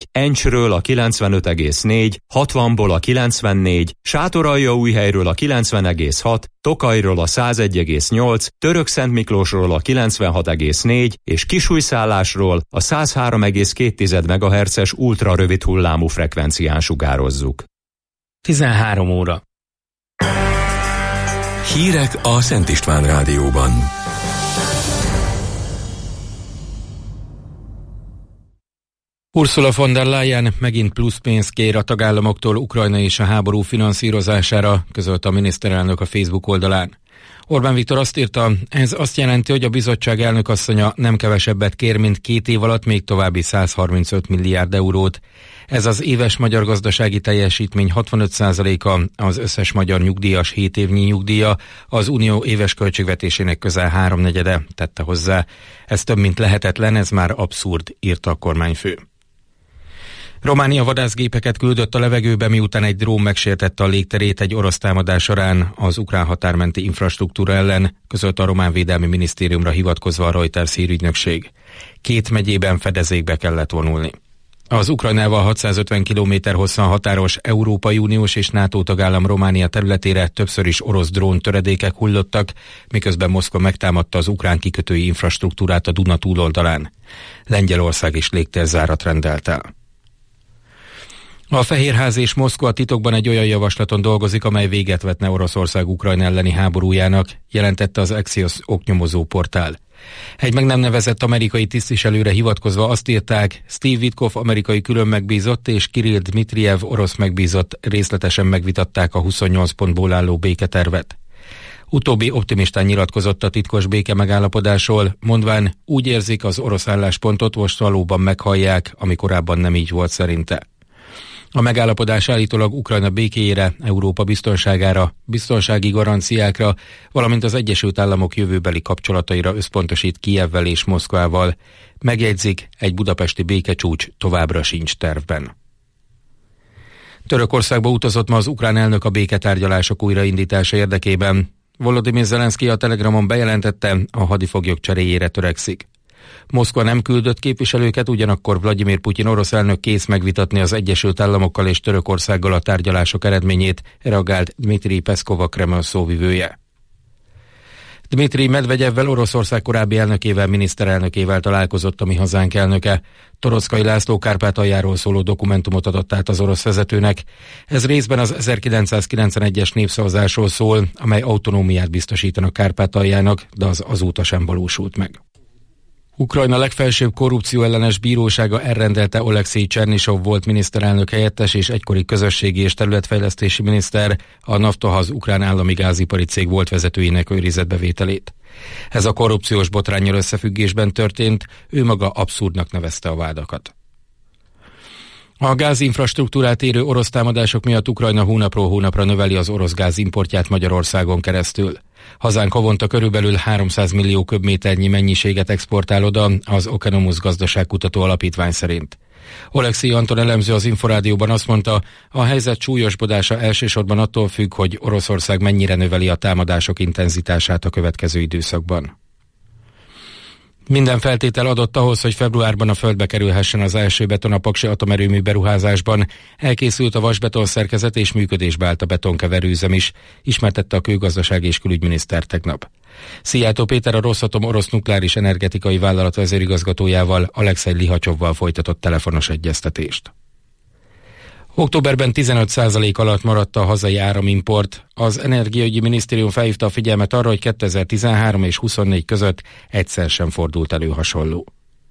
Encsről a 95,4, 60-ból a 94, Sátoraljaújhelyről a 90,6, Tokajról a 101,8, Törökszentmiklósról a 96,4 és Kisújszállásról a 103,2 MHz-es ultrarövid hullámú frekvencián sugározzuk. 13 óra. Hírek a Szent István Rádióban. Ursula von der Leyen megint plusz pénzt kér a tagállamoktól Ukrajna és a háború finanszírozására, közölte a miniszterelnök a Facebook oldalán. Orbán Viktor azt írta, ez azt jelenti, hogy a bizottság elnökasszonya nem kevesebbet kér, mint 2 év alatt még további 135 milliárd eurót. Ez az éves magyar gazdasági teljesítmény 65%-a, az összes magyar nyugdíjas 7 évnyi nyugdíja, az unió éves költségvetésének közel 3/4, tette hozzá. Ez több mint lehetetlen, ez már abszurd, írta a kormányfő. Románia vadászgépeket küldött a levegőbe, miután egy drón megsértette a légterét egy orosz támadás során az ukrán határmenti infrastruktúra ellen, közölte a román védelmi minisztériumra hivatkozva a Reuters hírügynökség. 2 megyében fedezékbe kellett vonulni. Az Ukrajnával 650 km hosszan határos Európai Uniós és NATO tagállam Románia területére többször is orosz drón töredékek hullottak, miközben Moszkva megtámadta az ukrán kikötői infrastruktúrát a Duna túloldalán. Lengyelország is légtérzárat rendelt el. A Fehérház és Moszkva titokban egy olyan javaslaton dolgozik, amely véget vetne Oroszország Ukrajna elleni háborújának, jelentette az Axios oknyomozó portál. Egy meg nem nevezett amerikai tisztviselőre hivatkozva azt írták, Steve Witkoff amerikai külön megbízott és Kirill Dmitrijev orosz megbízott részletesen megvitatták a 28 pontból álló béketervet. Utóbbi optimistán nyilatkozott a titkos béke megállapodásról, mondván úgy érzik, az orosz álláspontot most valóban meghallják, ami korábban nem így volt szerinte. A megállapodás állítólag Ukrajna békéjére, Európa biztonságára, biztonsági garanciákra, valamint az Egyesült Államok jövőbeli kapcsolataira összpontosít Kijevvel és Moszkvával. Megjegyzik, egy budapesti békecsúcs továbbra sincs tervben. Törökországba utazott ma az ukrán elnök a béketárgyalások újraindítása érdekében. Volodymyr Zelenszky a Telegramon bejelentette, a hadifoglyok cseréjére törekszik. Moszkva nem küldött képviselőket, ugyanakkor Vladimir Putyin orosz elnök kész megvitatni az Egyesült Államokkal és Törökországgal a tárgyalások eredményét, reagált Dmitri Peszkov, a Kreml szóvivője. Dmitri Medvegyevvel, Oroszország korábbi elnökével, miniszterelnökével találkozott a Mi Hazánk elnöke. Toroczkai László Kárpátaljáról szóló dokumentumot adott át az orosz vezetőnek. Ez részben az 1991-es népszavazásról szól, amely autonómiát biztosítanak Kárpátaljának, de az azóta sem valósult meg. Ukrajna legfelsőbb korrupcióellenes bírósága elrendelte Oleksij Csernisov volt miniszterelnök helyettes és egykori közösségi és területfejlesztési miniszter, a Naftahaz ukrán állami gázipari cég volt vezetőjének őrizetbevételét. Ez a korrupciós botránnyal összefüggésben történt, ő maga abszurdnak nevezte a vádakat. A gázinfrastruktúrát érő orosz támadások miatt Ukrajna hónapról hónapra növeli az orosz gáz importját Magyarországon keresztül. Hazánk havonta körülbelül 300 millió köbméternyi mennyiséget exportál oda az Okeanos Gazdaságkutató Alapítvány szerint. Oleksij Anton elemző az Inforádióban azt mondta, a helyzet súlyosbodása elsősorban attól függ, hogy Oroszország mennyire növeli a támadások intenzitását a következő időszakban. Minden feltétel adott ahhoz, hogy februárban a földbe kerülhessen az első beton a Paksi atomerőmű beruházásban. Elkészült a vasbeton szerkezet és működésbe állt a betonkeverőüzem is, ismertette a kőgazdaság és külügyminiszter tegnap. Szijjártó Péter, a Rosszatom orosz nukleáris energetikai vállalat vezérigazgatójával, Alexej Lihacsovval folytatott telefonos egyeztetést. Októberben 15% alatt maradt a hazai áramimport. Az Energiaügyi Minisztérium felhívta a figyelmet arra, hogy 2013 és 2024 között egyszer sem fordult elő hasonló.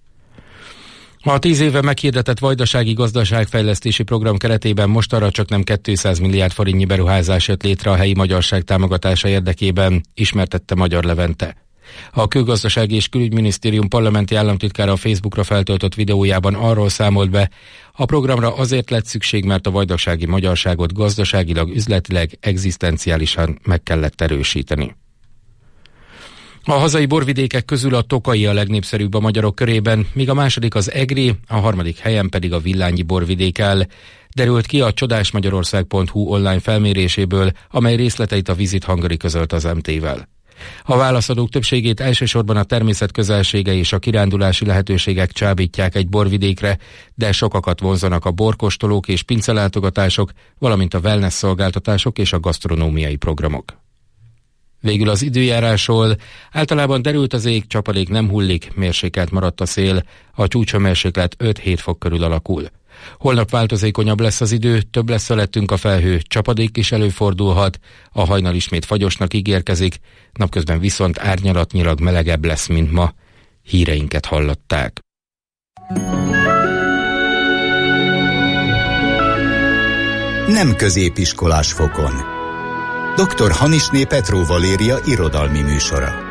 A 10 éve meghirdetett Vajdasági Gazdaságfejlesztési Program keretében mostanra csak nem 200 milliárd forintnyi beruházás jött létre a helyi magyarság támogatása érdekében, ismertette Magyar Levente. A Kőgazdasági és Külügyminisztérium parlamenti államtitkára a Facebookra feltöltött videójában arról számolt be, a programra azért lett szükség, mert a vajdasági magyarságot gazdaságilag, üzletileg, egzisztenciálisan meg kellett erősíteni. A hazai borvidékek közül a tokai a legnépszerűbb a magyarok körében, míg a második az egri, a harmadik helyen pedig a villányi borvidék áll. Derült ki a csodásmagyarország.hu online felméréséből, amely részleteit a Visit Hungary közölt az MT-vel. A válaszadók többségét elsősorban a természet közelsége és a kirándulási lehetőségek csábítják egy borvidékre, de sokakat vonzanak a borkóstolók és pincelátogatások, valamint a wellness szolgáltatások és a gasztronómiai programok. Végül az időjárásról: általában derült az ég, csapadék nem hullik, mérsékelt maradt a szél, a csúcshőmérséklet 5-7 fok körül alakul. Holnap változékonyabb lesz az idő, több lesz felettünk a felhő, csapadék is előfordulhat, a hajnal ismét fagyosnak ígérkezik, napközben viszont árnyalatnyilag melegebb lesz, mint ma. Híreinket hallották. Nem középiskolás fokon. Dr. Hanisné Petró Valéria irodalmi műsora.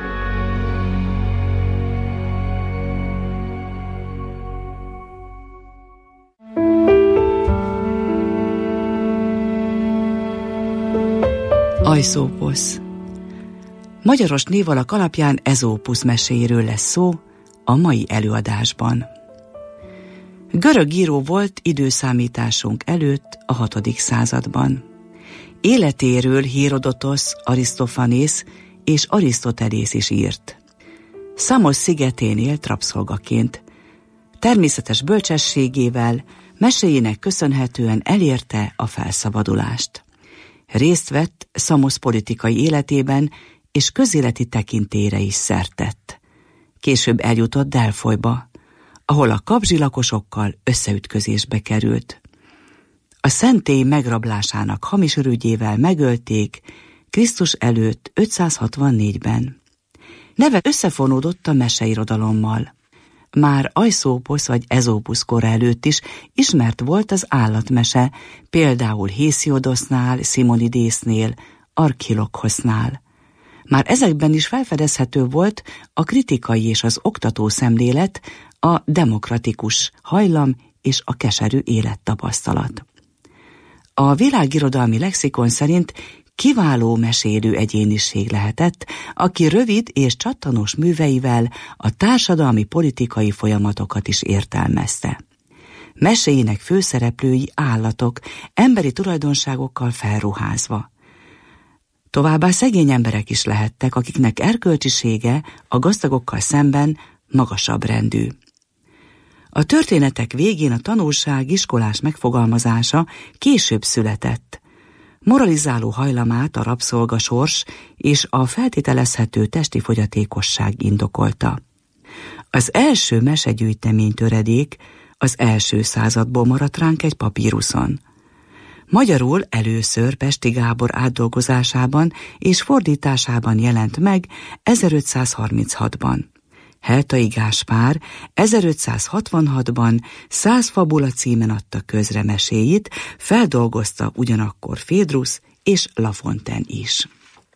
Ajszóposz. Magyaros névalak alapján Ezópusz meséjéről lesz szó a mai előadásban. Görög író volt időszámításunk előtt a 6. században. Életéről Hérodotosz, Arisztofanész és Arisztotelész is írt. Szamos szigetén élt rabszolgaként. Természetes bölcsességével, meséjének köszönhetően elérte a felszabadulást. Részt vett Szamosz politikai életében, és közéleti tekintélyre is szert tett. Később eljutott Delfolyba, ahol a kapzsi lakosokkal összeütközésbe került. A szentély megrablásának hamis ürügyével megölték Krisztus előtt 564-ben. Neve összefonódott a meseirodalommal. Már Ajszóposz vagy Ezópusz kora előtt is ismert volt az állatmese, például Hésiodosznál, Szimonidésznél, Archilokosznál. Már ezekben is felfedezhető volt a kritikai és az oktató szemlélet, a demokratikus hajlam és a keserű élettapasztalat. A világirodalmi lexikon szerint kiváló mesélő egyéniség lehetett, aki rövid és csattanos műveivel a társadalmi politikai folyamatokat is értelmezte. Meséinek főszereplői állatok, emberi tulajdonságokkal felruházva. Továbbá szegény emberek is lehettek, akiknek erkölcsisége a gazdagokkal szemben magasabb rendű. A történetek végén a tanulság iskolás megfogalmazása később született. Moralizáló hajlamát a rabszolgasors és a feltételezhető testi fogyatékosság indokolta. Az első mesegyűjtemény töredék az első századból maradt ránk egy papíruszon. Magyarul először Pesti Gábor átdolgozásában és fordításában jelent meg 1536-ban. Heltai Gáspár 1566-ban 100 fabula címen adta közre meséit, feldolgozta ugyanakkor Phédrusz és La Fontaine is.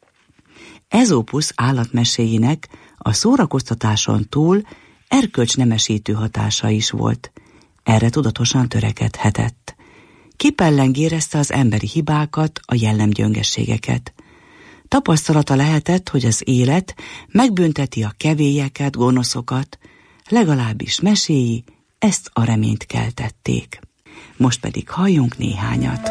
Ezópusz állatmeséinek a szórakoztatáson túl erkölcsnemesítő hatása is volt. Erre tudatosan törekedhetett. Kipellengérezte az emberi hibákat, a jellemgyöngességeket. Tapasztalata lehetett, hogy az élet megbünteti a kevélyeket, gonoszokat, legalábbis meséi ezt a reményt keltették. Most pedig halljunk néhányat.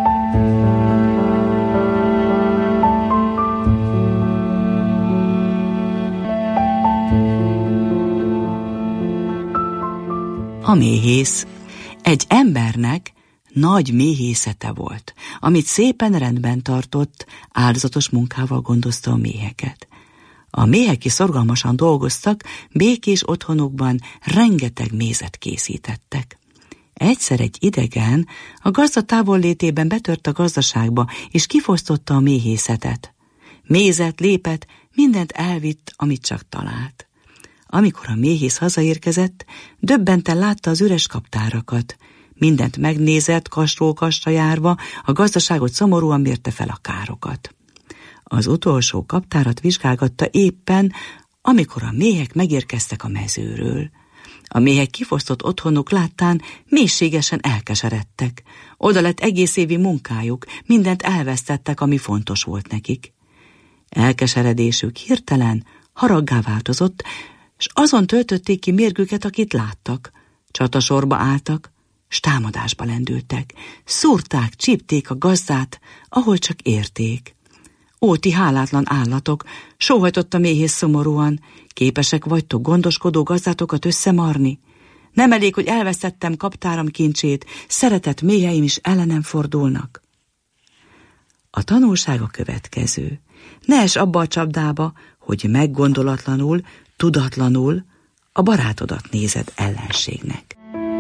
A méhész. Egy embernek nagy méhészete volt, amit szépen rendben tartott, áldozatos munkával gondozta a méheket. A méhek is szorgalmasan dolgoztak, békés otthonukban rengeteg mézet készítettek. Egyszer egy idegen a gazda távollétében betört a gazdaságba, és kifosztotta a méhészetet. Mézet, lépet, mindent elvitt, amit csak talált. Amikor a méhész hazaérkezett, döbbenten látta az üres kaptárakat. Mindent megnézett, kastról-kastra járva, a gazdaságot szomorúan mérte fel a károkat. Az utolsó kaptárat vizsgálgatta éppen, amikor a méhek megérkeztek a mezőről. A méhek kifosztott otthonuk láttán mélységesen elkeseredtek. Oda lett egész évi munkájuk, mindent elvesztettek, ami fontos volt nekik. Elkeseredésük hirtelen haraggá változott, s azon töltötték ki mérgüket, akit láttak. Csatasorba álltak, s támadásba lendültek. Szúrták, csípték a gazdát, ahol csak érték. Ó, ti hálátlan állatok, sóhajtott a méhész szomorúan, képesek vagytok gondoskodó gazdátokat összemarni? Nem elég, hogy elvesztettem kaptáram kincsét, szeretett méheim is ellenem fordulnak. A tanulság a következő. Ne ess abba a csapdába, hogy meggondolatlanul, tudatlanul a barátodat nézed ellenségnek.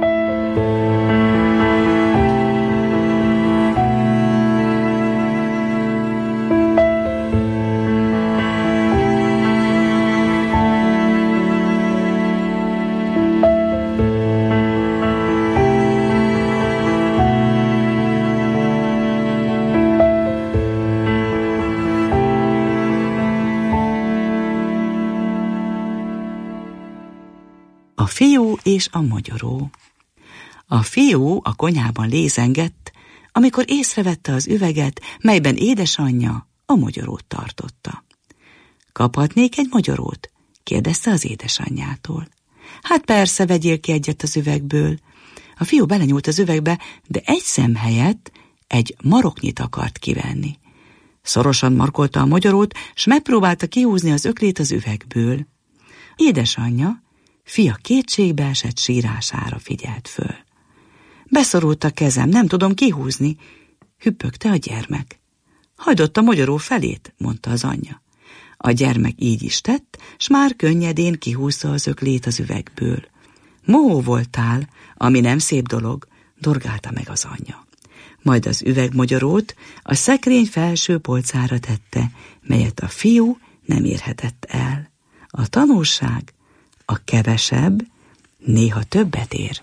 A fiú és a mogyoró. A fiú a konyhában lézengett, amikor észrevette az üveget, melyben édesanyja a mogyorót tartotta. Kaphatnék egy mogyorót? Kérdezte az édesanyjától. Hát persze, vegyél ki egyet az üvegből. A fiú belenyúlt az üvegbe, de egy szem helyett egy maroknyit akart kivenni. Szorosan markolta a mogyorót, s megpróbálta kihúzni az öklét az üvegből. Édesanyja fia kétségbeesett sírására figyelt föl. Beszorult a kezem, nem tudom kihúzni, hüppögte a gyermek. Hagyd ott a mogyoró felét, mondta az anyja. A gyermek így is tett, s már könnyedén kihúzta az öklét az üvegből. Mohó voltál, ami nem szép dolog, dorgálta meg az anyja. Majd az üvegmogyorót a szekrény felső polcára tette, melyet a fiú nem érhetett el. A tanulság: a kevesebb néha többet ér.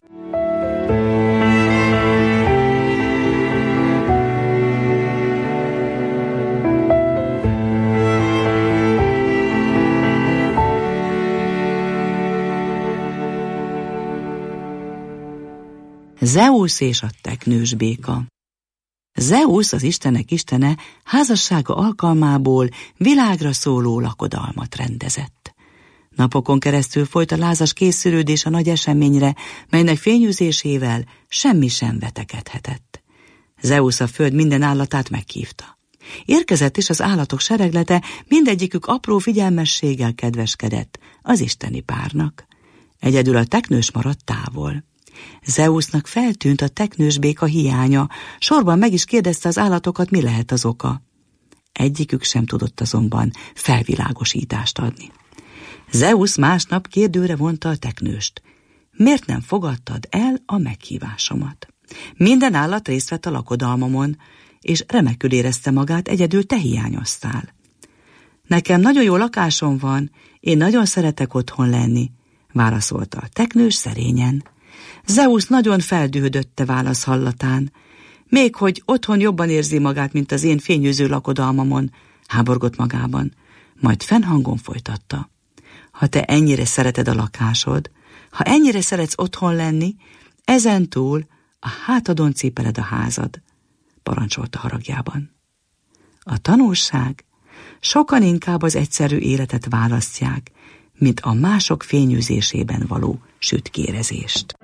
Zeusz és a teknős béka. Zeusz, az istenek istene, házassága alkalmából világra szóló lakodalmat rendezett. Napokon keresztül folyt a lázas készülődés a nagy eseményre, melynek fényűzésével semmi sem vetekedhetett. Zeusz a föld minden állatát meghívta. Érkezett is az állatok sereglete, mindegyikük apró figyelmességgel kedveskedett az isteni párnak. Egyedül a teknős maradt távol. Zeusznak feltűnt a teknős béka hiánya, sorban meg is kérdezte az állatokat, mi lehet az oka. Egyikük sem tudott azonban felvilágosítást adni. Zeusz másnap kérdőre vonta a teknőst. Miért nem fogadtad el a meghívásomat? Minden állat részt vett a lakodalmamon, és remekül érezte magát, egyedül te hiányoztál. Nekem nagyon jó lakásom van, én nagyon szeretek otthon lenni, válaszolta a teknős szerényen. Zeusz nagyon feldühödötte válasz hallatán. Még hogy otthon jobban érzi magát, mint az én fényűző lakodalmamon, háborgott magában, majd fennhangon folytatta. Ha te ennyire szereted a lakásod, ha ennyire szeretsz otthon lenni, ezentúl a hátadon cipeled a házad, parancsolta haragjában. A tanulság: sokan inkább az egyszerű életet választják, mint a mások fényűzésében való sütkérezést.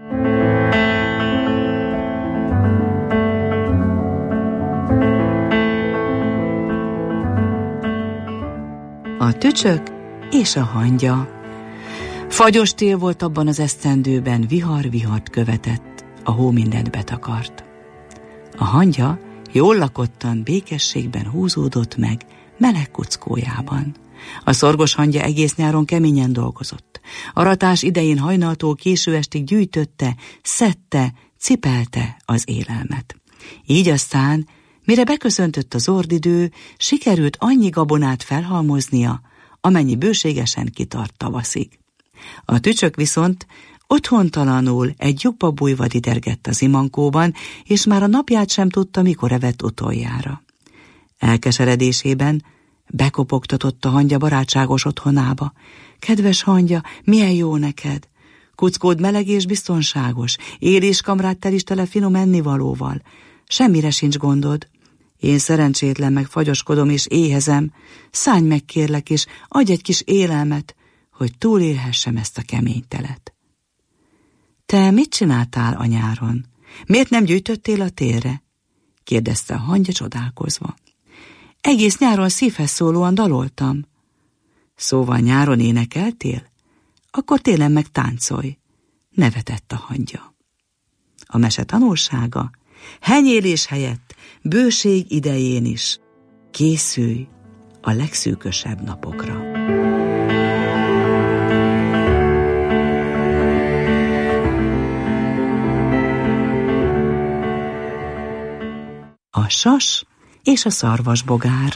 A tücsök és a hangya. Fagyos tél volt abban az esztendőben, vihar-vihart követett, a hó mindent betakart. A hangya jól lakottan, békességben húzódott meg, meleg kuckójában. A szorgos hangya egész nyáron keményen dolgozott. Aratás idején hajnaltól késő estig gyűjtötte, szedte, cipelte az élelmet. Így aztán, mire beköszöntött az ordidő, sikerült annyi gabonát felhalmoznia, amennyi bőségesen kitart tavaszig. A tücsök viszont otthontalanul egy lyukba bújva didergett az imankóban, és már a napját sem tudta, mikor evett utoljára. Elkeseredésében bekopogtatott a hangya barátságos otthonába. Kedves hangya, milyen jó neked! Kuckód meleg és biztonságos, éléskamrát tel is tele finom ennivalóval. Semmire sincs gondod. Én szerencsétlen meg fagyoskodom és éhezem. Szállj meg kérlek, és adj egy kis élelmet, hogy túlélhessem ezt a kemény telet. Te mit csináltál a nyáron? Miért nem gyűjtöttél a térre? Kérdezte a hangya csodálkozva. Egész nyáron szívhez szólóan daloltam. Szóval nyáron énekeltél? Akkor télen meg táncolj, nevetett a hangya. A mese tanulsága: henyélés helyett bőség idején is készülj a legszűkösebb napokra. A sas és a szarvasbogár.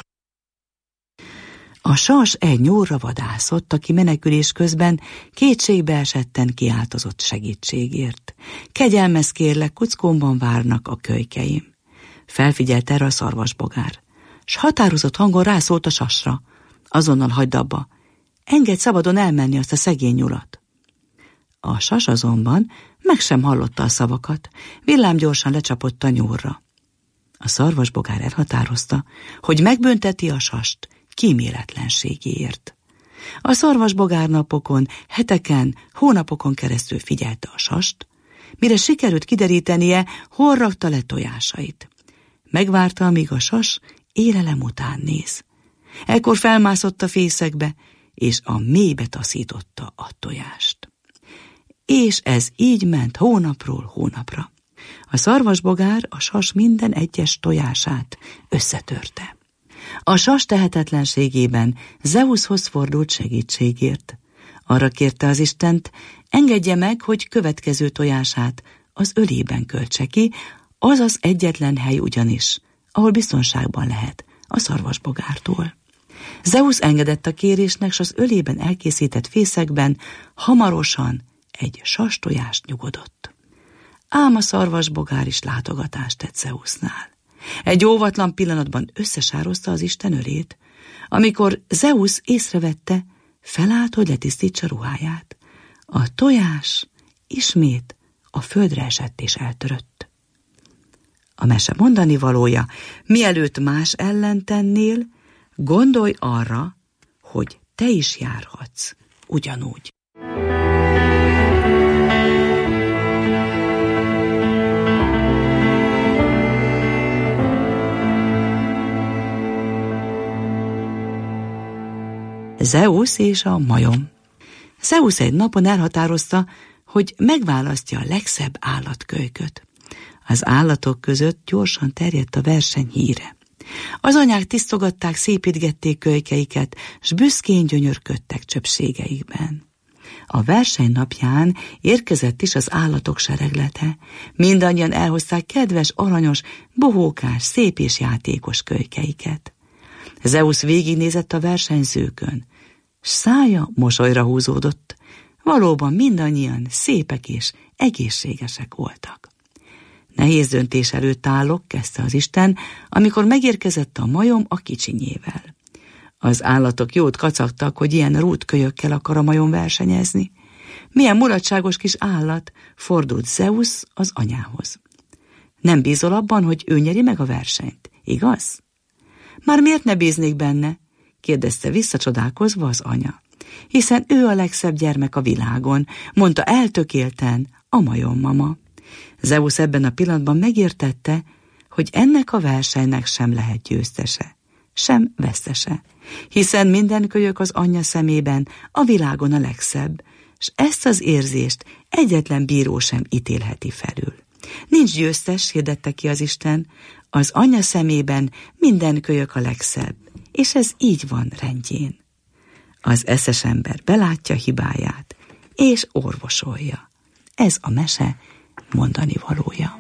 A sas egy nyúlra vadászott, aki menekülés közben kétségbeesetten kiáltozott segítségért. Kegyelmez kérlek, kuckómban várnak a kölykeim. Felfigyelt erre a szarvasbogár, s határozott hangon rászólt a sasra: azonnal hagyd abba, engedj szabadon elmenni azt a szegény nyulat. A sas azonban meg sem hallotta a szavakat, villámgyorsan lecsapott a nyúlra. A szarvasbogár elhatározta, hogy megbünteti a sast kíméletlenségéért. A szarvasbogár napokon, heteken, hónapokon keresztül figyelte a sast, mire sikerült kiderítenie, hol rakta le tojásait. Megvárta, amíg a sas élelem után néz. Ekkor felmászott a fészekbe, és a mélybe taszította a tojást. És ez így ment hónapról hónapra. A szarvasbogár a sas minden egyes tojását összetörte. A sas tehetetlenségében Zeushoz fordult segítségért. Arra kérte az Istent, engedje meg, hogy következő tojását az ölében költse ki, az az egyetlen hely ugyanis, ahol biztonságban lehet a szarvasbogártól. Zeus engedett a kérésnek, s az ölében elkészített fészekben hamarosan egy sas tojást nyugodott. Ám a szarvasbogár is látogatást tett Zeusnál. Egy óvatlan pillanatban összesározta az Isten ölét. Amikor Zeus észrevette, felállt, hogy letisztítsa ruháját. A tojás ismét a földre esett és eltörött. A mese mondani valója: mielőtt más ellen tennél, gondolj arra, hogy te is járhatsz ugyanúgy. Zeus és a majom. Zeus egy napon elhatározta, hogy megválasztja a legszebb állatkölyköt. Az állatok között gyorsan terjedt a verseny híre. Az anyák tisztogatták, szépítgették kölykeiket, s büszkén gyönyörködtek csöpségeikben. A verseny napján érkezett is az állatok sereglete. Mindannyian elhozták kedves, aranyos, bohókás, szép és játékos kölykeiket. Zeus végignézett a versenyzőkön, s szája mosolyra húzódott. Valóban mindannyian szépek és egészségesek voltak. Nehéz döntés előtt állok, kezdte az Isten, amikor megérkezett a majom a kicsinyével. Az állatok jót kacagtak, hogy ilyen rútkölyökkel akar a majom versenyezni. Milyen mulatságos kis állat, fordult Zeus az anyához. Nem bízol abban, hogy ő nyeri meg a versenyt, igaz? Már miért ne bíznék benne? Kérdezte visszacsodálkozva az anya. Hiszen ő a legszebb gyermek a világon, mondta eltökélten a majommama. Zeus ebben a pillanatban megértette, hogy ennek a versenynek sem lehet győztese, sem vesztese, hiszen minden kölyök az anyja szemében a világon a legszebb, s ezt az érzést egyetlen bíró sem ítélheti felül. Nincs győztes, hirdette ki az Isten, az anyja szemében minden kölyök a legszebb, és ez így van rendjén. Az eszes ember belátja hibáját, és orvosolja. Ez a mese mondani valója.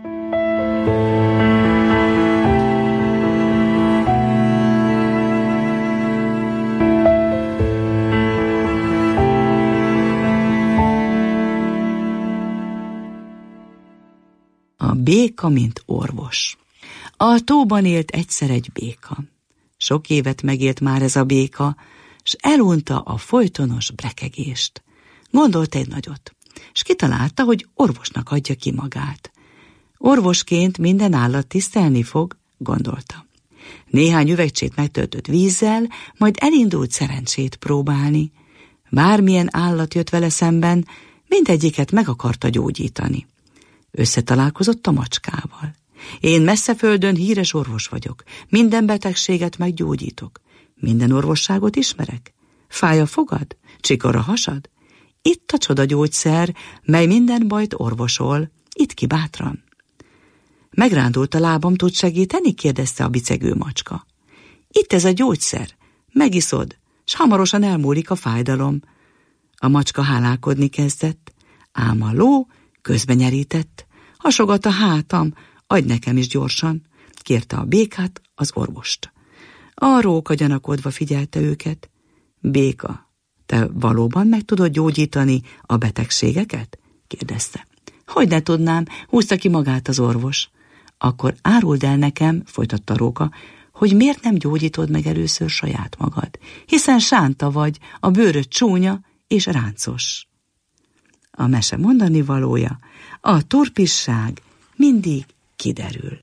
A béka, mint orvos. A tóban élt egyszer egy béka. Sok évet megélt már ez a béka, s elunta a folytonos brekegést. Gondolt egy nagyot, s kitalálta, hogy orvosnak adja ki magát. Orvosként minden állat tisztelni fog, gondolta. Néhány üvegcsét megtöltött vízzel, majd elindult szerencsét próbálni. Bármilyen állat jött vele szemben, mindegyiket meg akarta gyógyítani. Összetalálkozott a macskával. Én messzeföldön híres orvos vagyok. Minden betegséget meggyógyítok. Minden orvosságot ismerek. Fáj a fogad? Csikor a hasad? Itt a csodagyógyszer, mely minden bajt orvosol. Itt ki bátran. Megrándult a lábam, tud segíteni? Kérdezte a bicegő macska. Itt ez a gyógyszer. Megiszod, s hamarosan elmúlik a fájdalom. A macska hálálkodni kezdett, ám a ló közben nyerített. Hasogat a hátam, adj nekem is gyorsan, kérte a békát, az orvost. A róka gyanakodva figyelte őket. Béka, te valóban meg tudod gyógyítani a betegségeket? Kérdezte. Hogy ne tudnám, húzta ki magát az orvos. Akkor áruld el nekem, folytatta a róka, hogy miért nem gyógyítod meg először saját magad, hiszen sánta vagy, a bőröd csúnya és ráncos. A mese mondani valója, a turpisság mindig kiderül.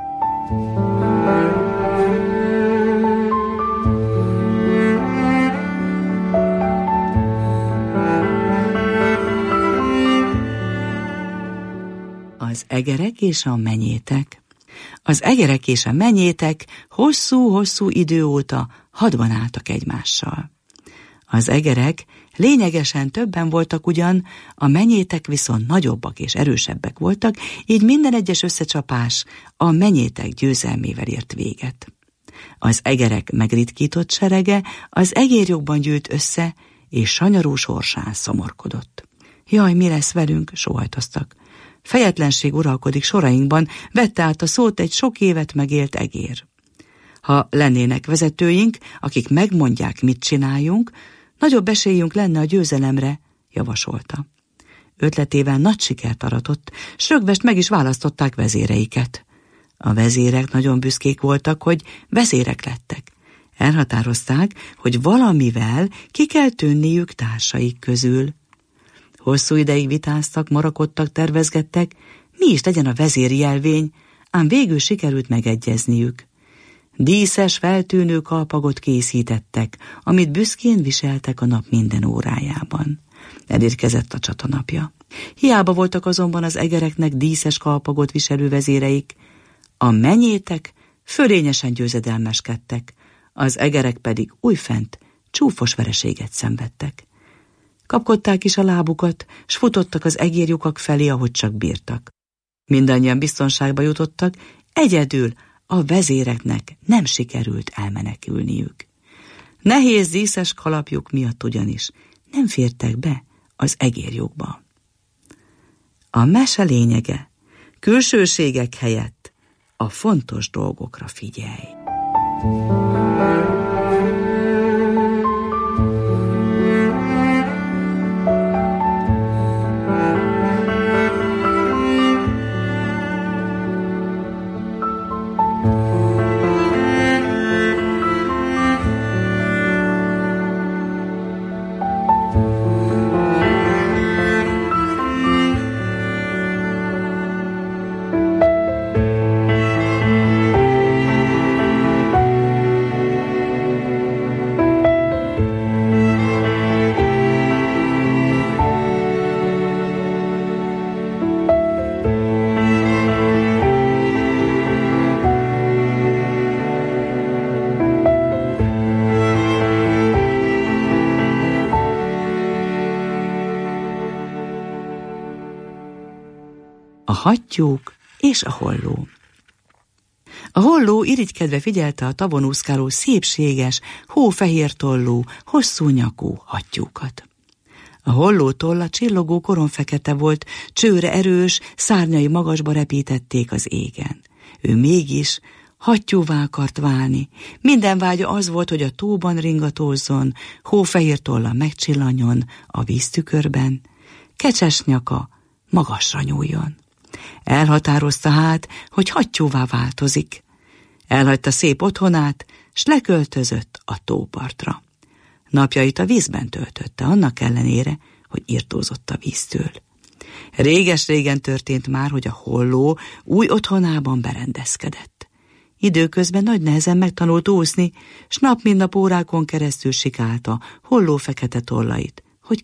Az egerek és a menyétek. Az egerek és a menyétek hosszú-hosszú idő óta hadban álltak egymással. Az egerek lényegesen többen voltak ugyan, a menyétek viszont nagyobbak és erősebbek voltak, így minden egyes összecsapás a menyétek győzelmével ért véget. Az egerek megritkított serege az egérjukban gyűlt össze, és sanyarú sorsán szomorkodott. Jaj, mi lesz velünk? Sóhajtoztak. Fejetlenség uralkodik sorainkban, vette át a szót egy sok évet megélt egér. Ha lennének vezetőink, akik megmondják, mit csináljunk, nagyobb esélyünk lenne a győzelemre, javasolta. Ötletével nagy sikert aratott, s rögvest meg is választották vezéreiket. A vezérek nagyon büszkék voltak, hogy vezérek lettek. Elhatározták, hogy valamivel ki kell tűnniük társaik közül. Hosszú ideig vitáztak, marakodtak, tervezgettek, mi is legyen a vezéri jelvény, ám végül sikerült megegyezniük. Díszes, feltűnő kalpagot készítettek, amit büszkén viseltek a nap minden órájában. Elérkezett a csatanapja. Hiába voltak azonban az egereknek díszes kalpagot viselő vezéreik, a menyétek fölényesen győzedelmeskedtek, az egerek pedig újfent csúfos vereséget szenvedtek. Kapkodták is a lábukat, s futottak az egérlyukak felé, ahogy csak bírtak. Mindannyian biztonságba jutottak, egyedül a vezéreknek nem sikerült elmenekülniük. Nehéz díszes kalapjuk miatt ugyanis nem fértek be az egérlyukba. A mese lényege, külsőségek helyett a fontos dolgokra figyelj. A hattyúk és a holló. A holló irigykedve figyelte a tavon úszkáló szépséges, hófehér tollú, hosszú nyakú hattyúkat. A holló tolla csillogó koronfekete volt, csőre erős, szárnyai magasba repítették az égen. Ő mégis hattyúvá akart válni. Minden vágya az volt, hogy a tóban ringatózzon, hófehér tolla megcsillanjon a víztükörben, kecses nyaka magasra nyúljon. Elhatározta hát, hogy hattyúvá változik. Elhagyta szép otthonát, s leköltözött a tópartra. Napjait a vízben töltötte, annak ellenére, hogy irtózott a víztől. Réges-régen történt már, hogy a holló új otthonában berendezkedett. Időközben nagy nehezen megtanult úszni, s nap mint nap órákon keresztül sikálta holló fekete tollait, hogy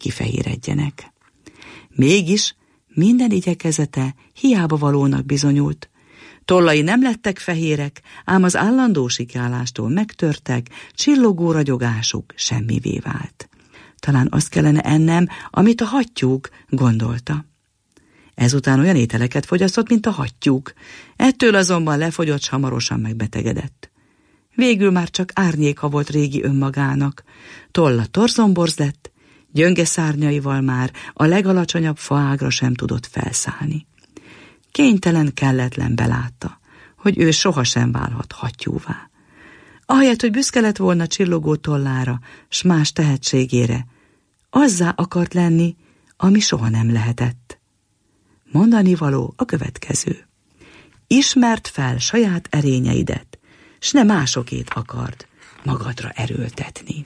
kifehéredjenek. Mégis minden igyekezete hiába valónak bizonyult. Tollai nem lettek fehérek, ám az állandó sikálástól megtörtek, csillogó ragyogásuk semmivé vált. Talán azt kellene ennem, amit a hattyúk, gondolta. Ezután olyan ételeket fogyasztott, mint a hattyúk. Ettől azonban lefogyott, s hamarosan megbetegedett. Végül már csak árnyéka volt régi önmagának. Tolla torzomborz lett, gyönge szárnyaival már a legalacsonyabb faágra sem tudott felszállni. Kénytelen, kelletlen belátta, hogy ő sohasem válhat hattyúvá. Ahelyett, hogy büszke lett volna csillogó tollára, s más tehetségére, azzá akart lenni, ami soha nem lehetett. Mondanivaló a következő. Ismerd fel saját erényeidet, s ne másokét akard magadra erőltetni.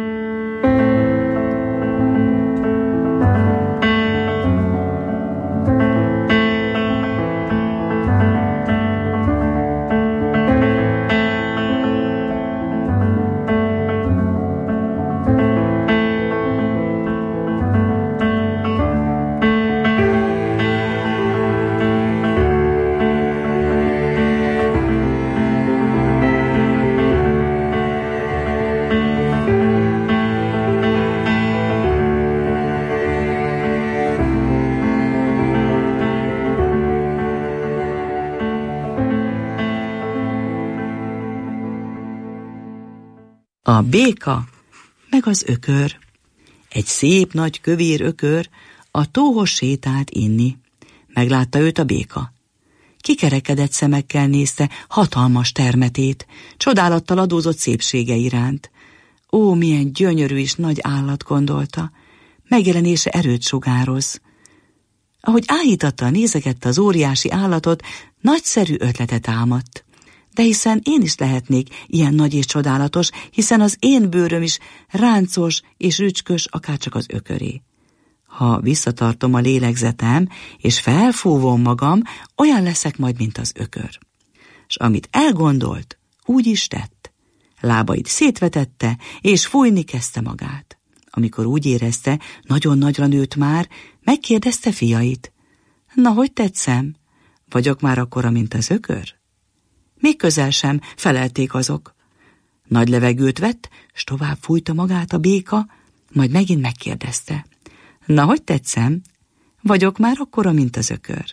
A béka meg az ökör. Egy szép nagy kövér ökör a tóhoz sétált inni. Meglátta őt a béka. Kikerekedett szemekkel nézte hatalmas termetét, csodálattal adózott szépsége iránt. Ó, milyen gyönyörű és nagy állat, gondolta, megjelenése erőt sugároz. Ahogy áhítattal nézegette az óriási állatot, nagyszerű ötletet támadt. De hiszen én is lehetnék ilyen nagy és csodálatos, hiszen az én bőröm is ráncos és rücskös, akárcsak az ököré. Ha visszatartom a lélegzetem, és felfúvom magam, olyan leszek majd, mint az ökör. S amit elgondolt, úgy is tett. Lábait szétvetette, és fújni kezdte magát. Amikor úgy érezte, nagyon nagyra nőtt már, megkérdezte fiait. Na, hogy tetszem? Vagyok már akkora, mint az ökör? Még közel sem, felelték azok. Nagy levegőt vett, s tovább fújta magát a béka, majd megint megkérdezte. Na, hogy tetszem? Vagyok már akkora, mint az ökör?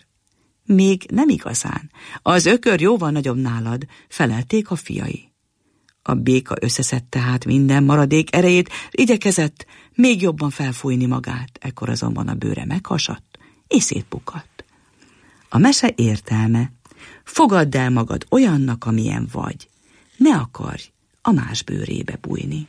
Még nem igazán. Az ökör jóval nagyobb nálad, felelték a fiai. A béka összeszedte hát minden maradék erejét, igyekezett még jobban felfújni magát, ekkor azonban a bőre meghasadt, és szétpukadt. A mese értelme: fogadd el magad olyannak, amilyen vagy. Ne akarj a más bőrébe bújni.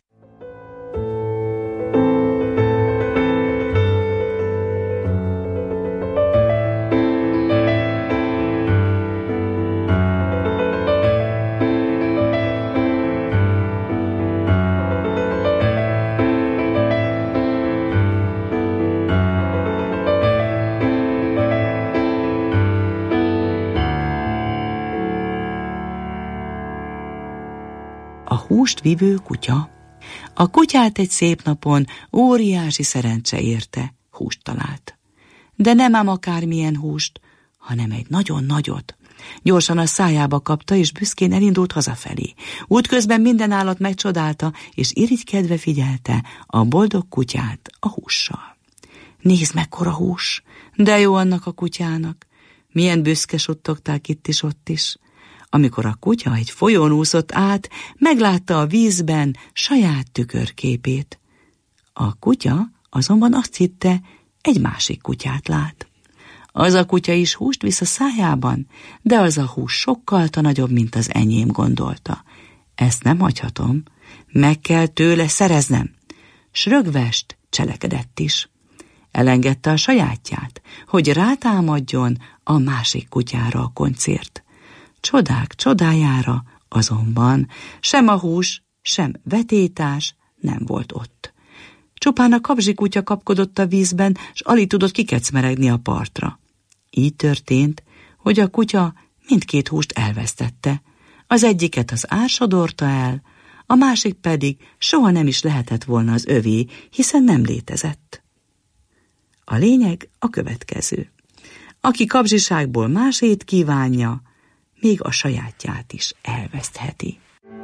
A húst vivő kutya. A kutyát egy szép napon óriási szerencse érte, húst talált. De nem ám akármilyen húst, hanem egy nagyon nagyot. Gyorsan a szájába kapta, és büszkén elindult hazafelé. Útközben minden állat megcsodálta, és irigykedve figyelte a boldog kutyát a hússal. Nézd, mekkora hús! De jó annak a kutyának! Milyen büszke suttogták itt is, ott is. Amikor a kutya egy folyón úszott át, meglátta a vízben saját tükörképét. A kutya azonban azt hitte, egy másik kutyát lát. Az a kutya is húst visz a szájában, de az a hús sokkal nagyobb, mint az enyém, gondolta. Ezt nem hagyhatom, meg kell tőle szereznem. S rögvest cselekedett is. Elengedte a sajátját, hogy rátámadjon a másik kutyára a koncért. Csodák csodájára azonban sem a hús, sem vetétás nem volt ott. Csupán a kapzsikutya kapkodott a vízben, s alig tudott kikecmeregni a partra. Így történt, hogy a kutya mindkét húst elvesztette. Az egyiket az ár sodorta el, a másik pedig soha nem is lehetett volna az övé, hiszen nem létezett. A lényeg a következő. Aki kapzsiságból másét kívánja, még a sajátját is elvesztheti.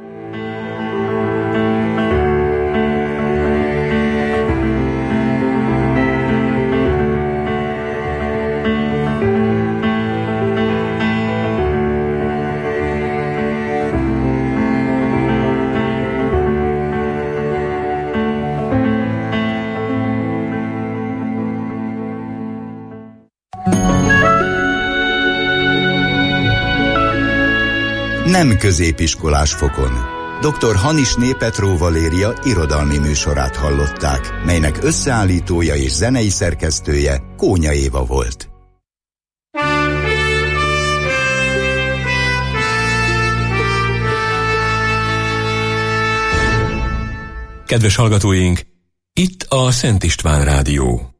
Nem középiskolás fokon. Dr. Hanisné Petró Valéria irodalmi műsorát hallották, melynek összeállítója és zenei szerkesztője Kónya Éva volt. Kedves hallgatóink, itt a Szent István Rádió.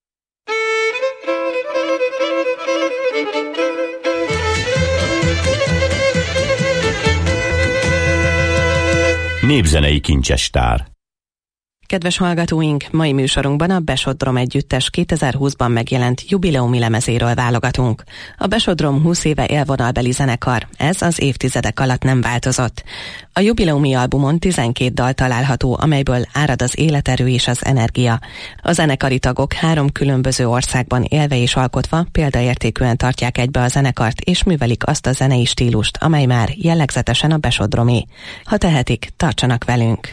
Népzenei kincsestár. Kedves hallgatóink, mai műsorunkban a Besodrom együttes 2020-ban megjelent jubileumi lemezéről válogatunk. A Besodrom 20 éve élvonalbeli zenekar, ez az évtizedek alatt nem változott. A jubileumi albumon 12 dal található, amelyből árad az életerő és az energia. A zenekari tagok 3 különböző országban élve és alkotva példaértékűen tartják egybe a zenekart, és művelik azt a zenei stílust, amely már jellegzetesen a Besodromé. Ha tehetik, tartsanak velünk!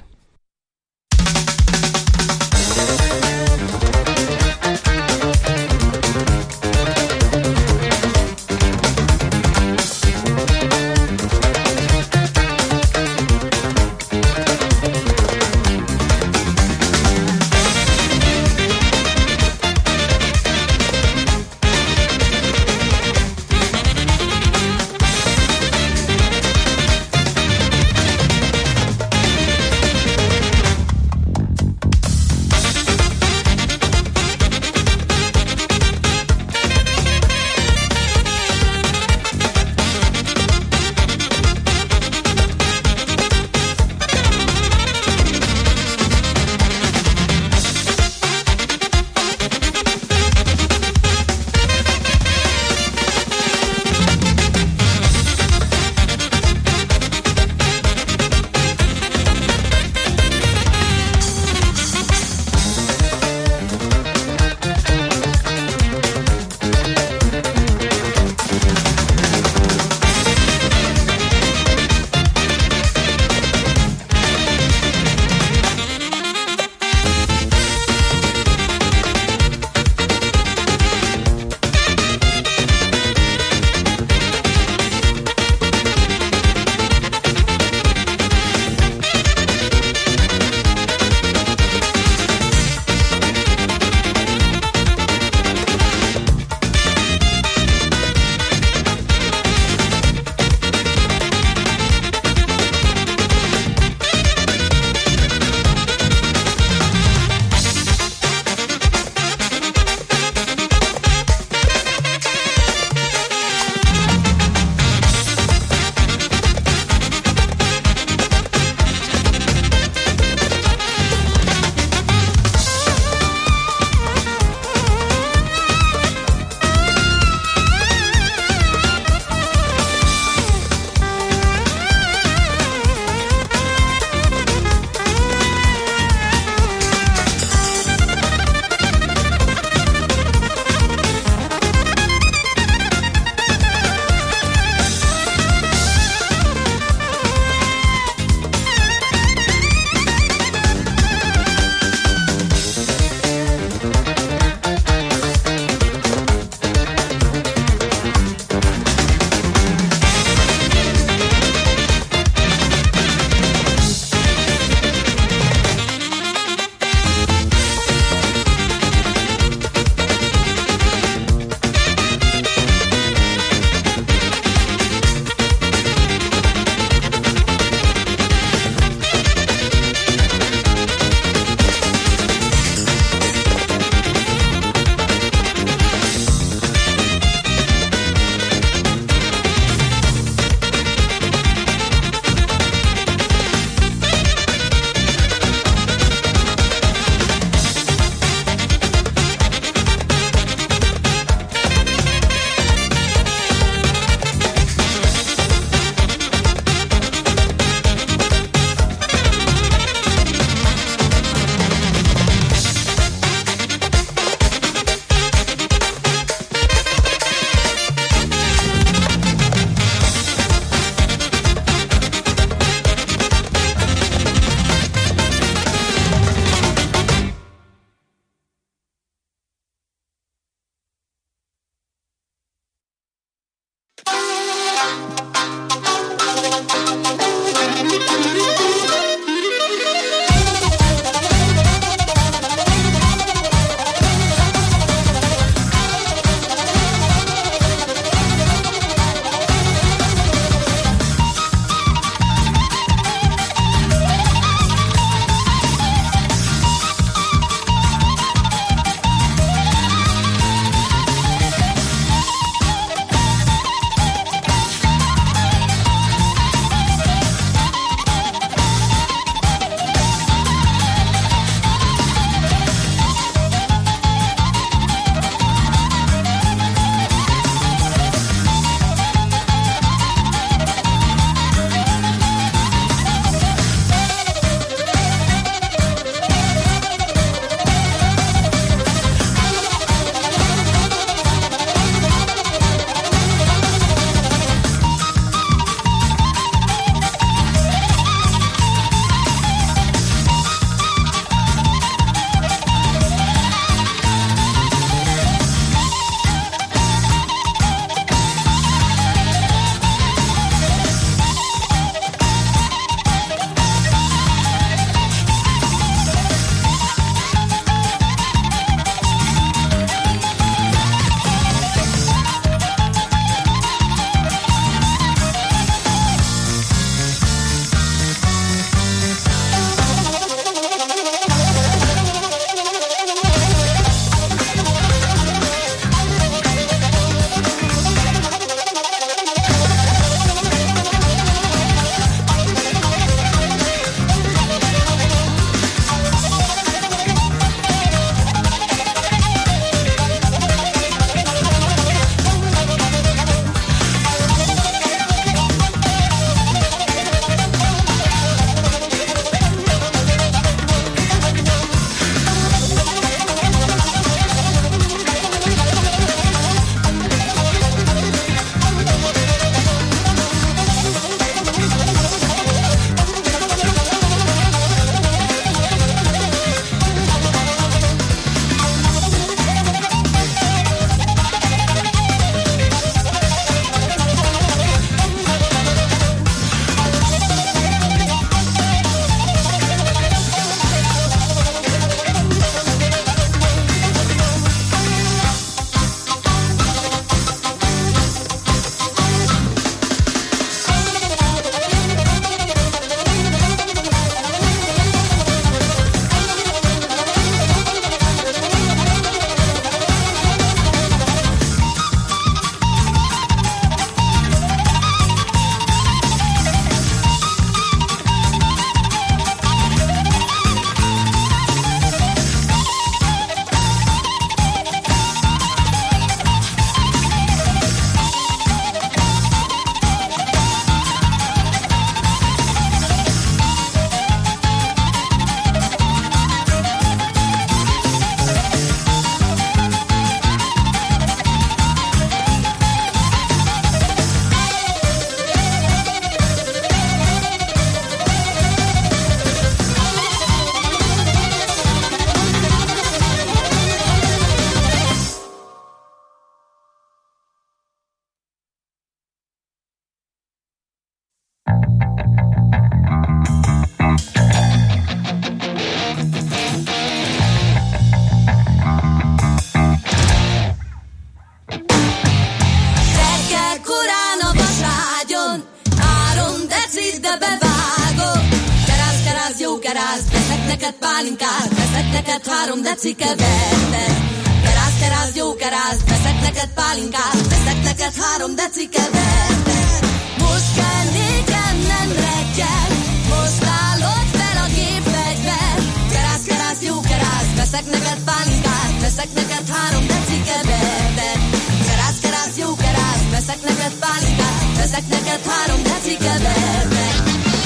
neked pálinkát, veszek neked 3 deci kevertet. Kerász, kerász, jó kerász, veszek neked pálinkát, veszek neked 3 deci kevertet. Most kell nékem, nem reggel, most állod fel a gépfegyver. Kerász, kerász, jó kerász, veszek neked pálinkát, veszek neked 3 deci kevertet. Kerász, kerász, jó kerász, veszek neked pálinkát, veszek neked 3 deci kevertet.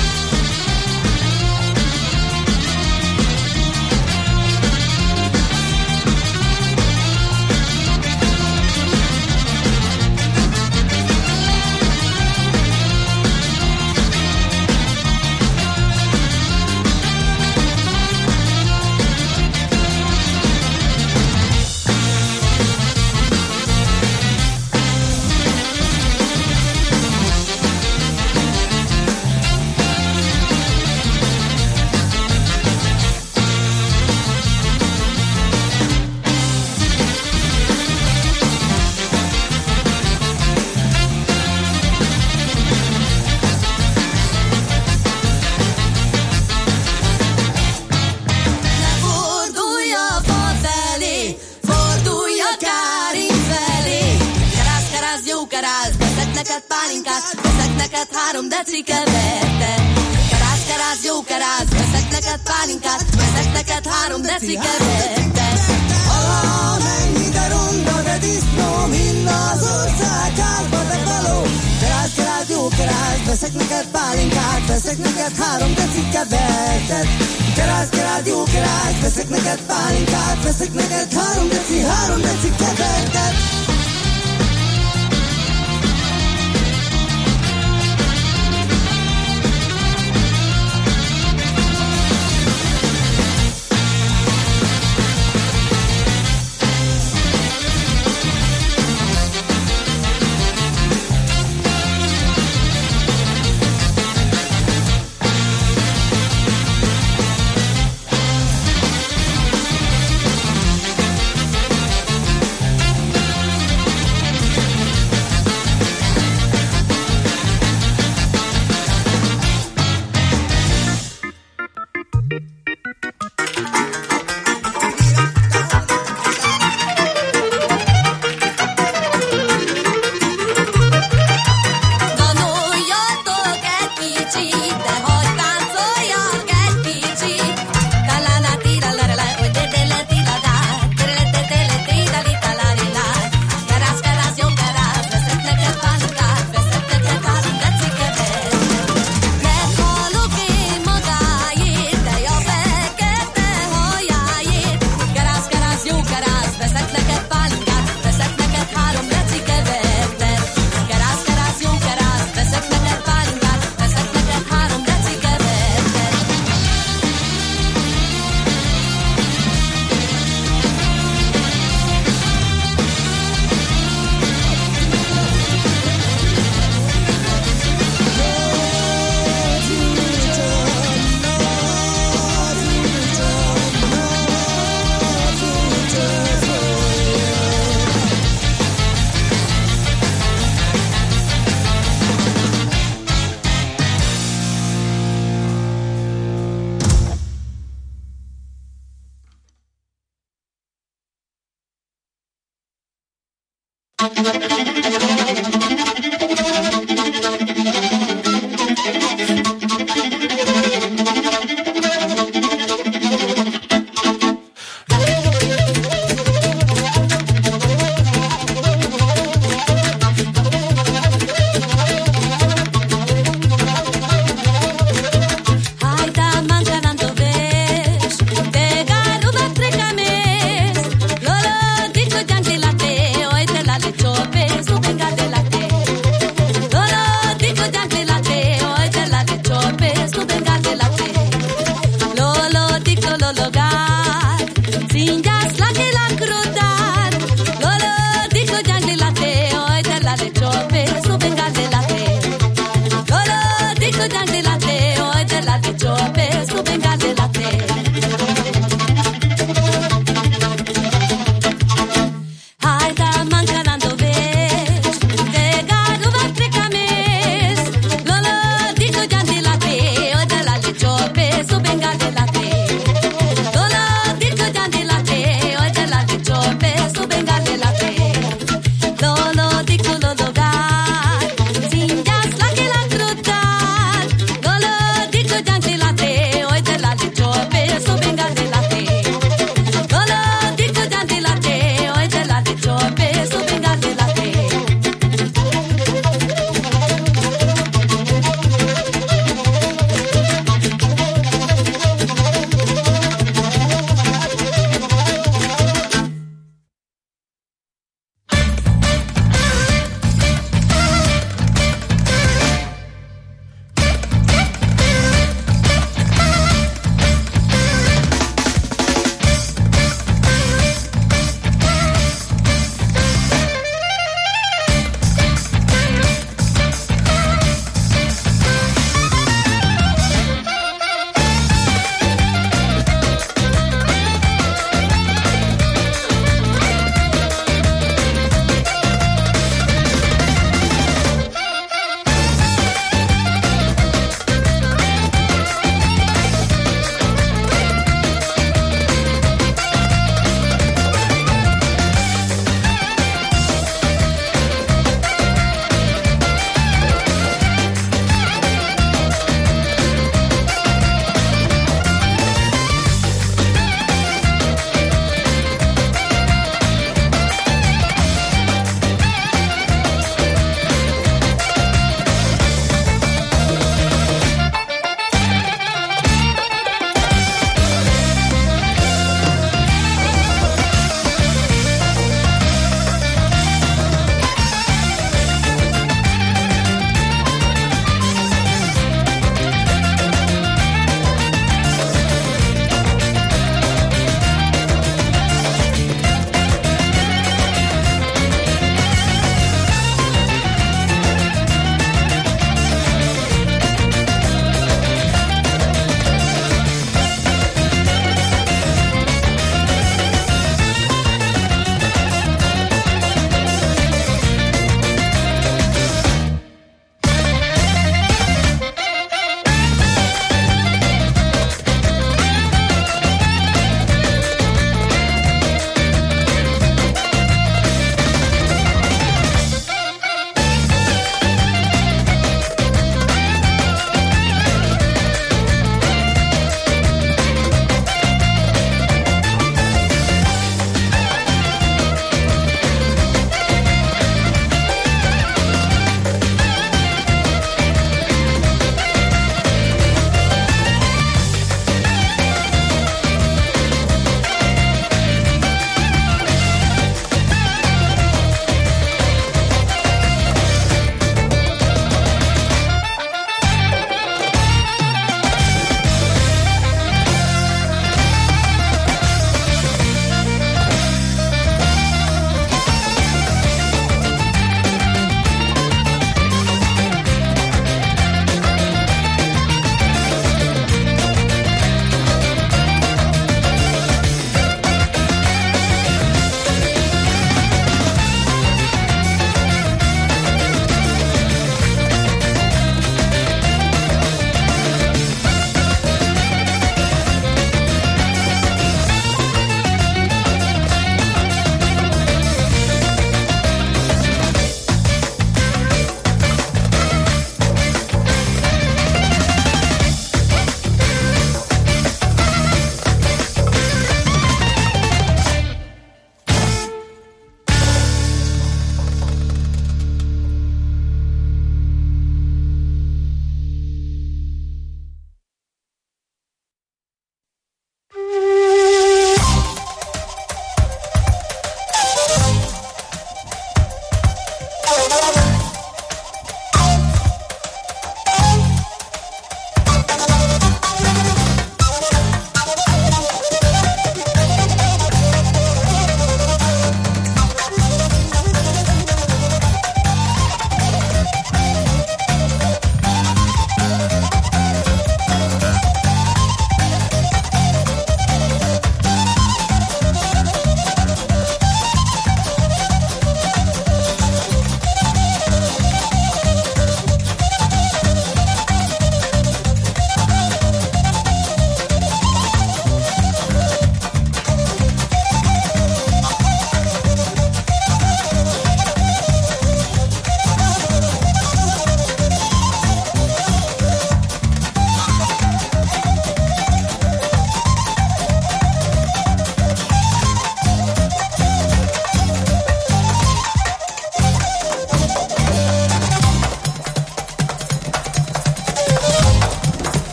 Veszek neked 3 deci kevertet. Kerász, kerász, jó kerász, veszek neked pálinkát, veszek neked 3 deci kevertet. Valamennyi de ronda, de disznó, mind az ország házba te való. Kerász, kerász, jó kerász, veszek neked pálinkát, veszek neked 3 deci kevertet. Kerász, kerász, jó kerász, veszek neked pálinkát, veszek neked 3 deci kevertet.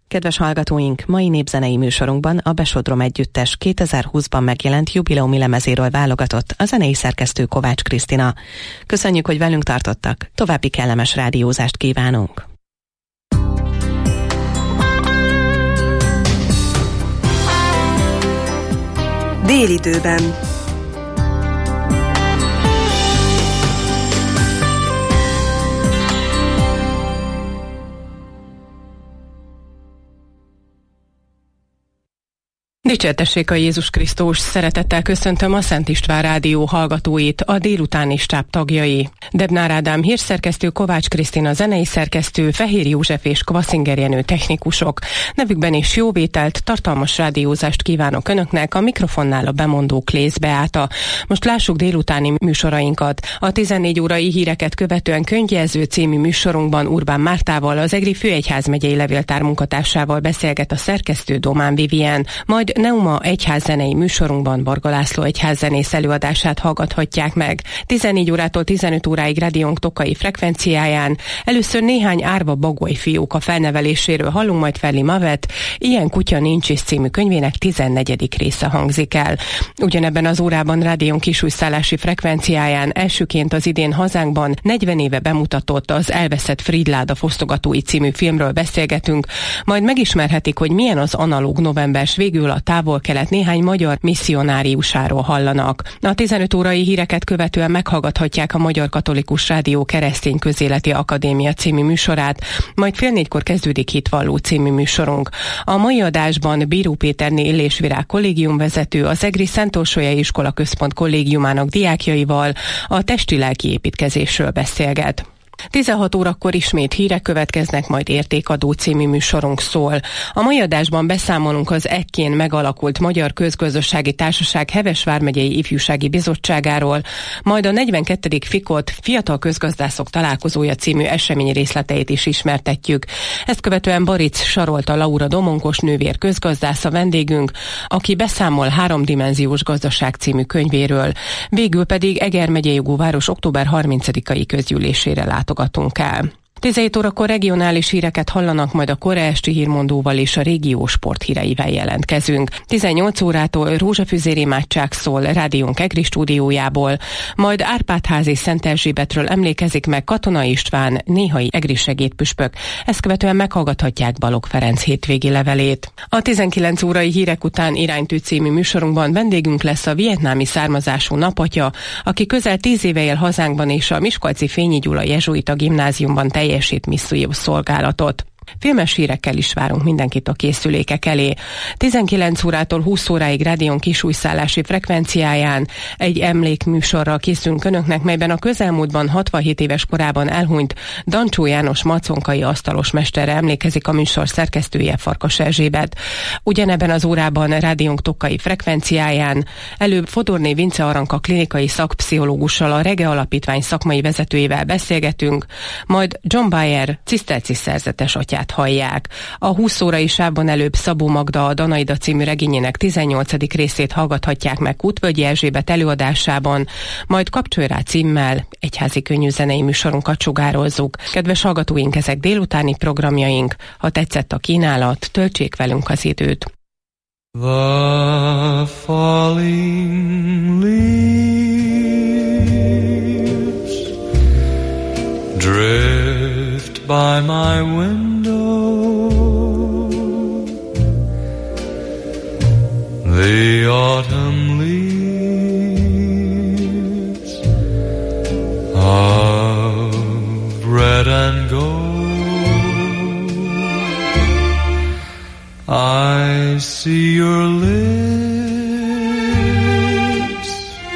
Kedves hallgatóink, mai népzenei műsorunkban a Besodrom Együttes 2020-ban megjelent jubileumi lemezéről válogatott a zenei szerkesztő Kovács Krisztina. Köszönjük, hogy velünk tartottak, további kellemes rádiózást kívánunk! Délidőben. Dicsértessék a Jézus Krisztus, szeretettel köszöntöm a Szent István Rádió hallgatóit, a délutáni stáb tagjai. Debnár Ádám hírszerkesztő, Kovács Krisztina zenei szerkesztő, Fehér József és Kvaszinger Jenő technikusok. Nevükben is jó vételt, tartalmas rádiózást kívánok Önöknek, a mikrofonnál a bemondó Klész Beáta. Most lássuk délutáni műsorainkat. A 14 órai híreket követően Könyvjelző című műsorunkban Urbán Mártával, az Egri Főegyházmegyei Levéltár munkatársával beszélget a szerkesztő Domán Vivien, majd Neuma egyházzenei műsorunkban Varga László egyházzenész előadását hallgathatják meg. 14 órától 15 óráig rádiónk Tokai frekvenciáján. Először néhány árva bagoly fióka felneveléséről hallunk, majd Ferli Mavet, Ilyen kutya nincs is című könyvének 14. része hangzik el. Ugyanebben az órában rádiónk kisújszállási frekvenciáján elsőként az idén hazánkban 40 éve bemutatott Az elveszett Fridláda fosztogatói című filmről beszélgetünk, majd megismerhetik, hogy milyen az analóg novembers, végül a Távol-Kelet néhány magyar misszionáriusáról hallanak. A 15 órai híreket követően meghallgathatják a Magyar Katolikus Rádió Keresztény Közéleti Akadémia című műsorát, majd 3:30 kezdődik Hitvalló című műsorunk. A mai adásban Bíró Péterné Illésvirág kollégiumvezető az Egri Szent Orsolya Iskola Központ kollégiumának diákjaival a testi-lelki építkezésről beszélget. 16 órakor ismét hírek következnek, majd Értékadó című műsorunk szól. A mai adásban beszámolunk az ekkén megalakult Magyar Közgazdasági Társaság Heves vármegyei Ifjúsági Bizottságáról, majd a 42. Fikot Fiatal Közgazdászok Találkozója című esemény részleteit is ismertetjük. Ezt követően Baric Sarolta Laura Domonkos nővér közgazdász a vendégünk, aki beszámol 3-dimenziós gazdaság című könyvéről. Végül pedig Eger megyei jogú város október 30-ai közgyűlésére látogatunk el. 17 órakor regionális híreket hallanak, majd a kora esti hírmondóval és a régió sporthíreivel jelentkezünk. 18 órától Rózsafüzér imádság szól rádiónk Egri stúdiójából, majd Árpád-házi Szent Erzsébetről emlékezik meg Katona István, néhai egri segédpüspök. Ezt követően meghallgathatják Balogh Ferenc hétvégi levelét. A 19 órai hírek után Iránytű című műsorunkban vendégünk lesz a vietnámi származású napatya, aki közel 10 éve él hazánkban és a miskolci Fényi Gyula jezsuita gimnáziumban teljesít missziós szolgálatot. Filmes hírekkel is várunk mindenkit a készülékek elé. 19 órától 20 óráig rádión kisújszállási frekvenciáján egy emlékműsorral készülünk Önöknek, melyben a közelmúltban 67 éves korában elhunyt Dancsó János maconkai asztalos mesterre emlékezik a műsor szerkesztője, Farkas Erzsébet. Ugyanebben az órában rádiónk Tokai frekvenciáján előbb Fodorné Vince Aranka klinikai szakpszichológussal, a Rege Alapítvány szakmai vezetőjével beszélgetünk, majd John Bayer ciszterci szerzetes atyát hallják. A 20 órai sávban előbb Szabó Magda a Danaida című regényének 18. részét hallgathatják meg Kútvölgyi Erzsébet előadásában, majd Kapcsolj rá címmel egyházi könnyűzenei műsorunkat sugározzuk. Kedves hallgatóink, ezek délutáni programjaink. Ha tetszett a kínálat, töltsék velünk az időt. The falling leaves drift by my window. The autumn leaves of red and gold. I see your lips,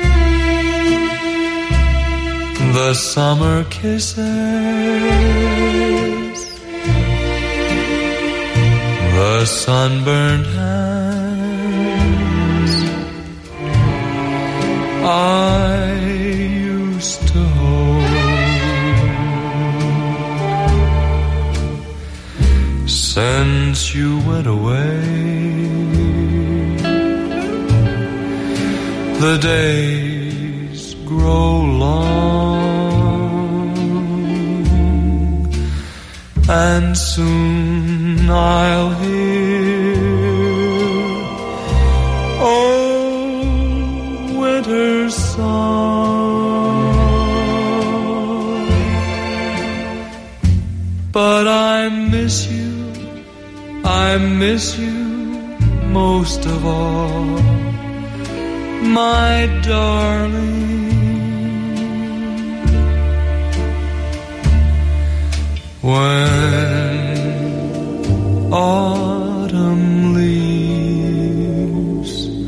the summer kisses, the sunburned hands I used to hold. Since you went away, the days grow long, and soon I'll hear, oh, winter's song. But I miss you most of all, my darling. When autumn leaves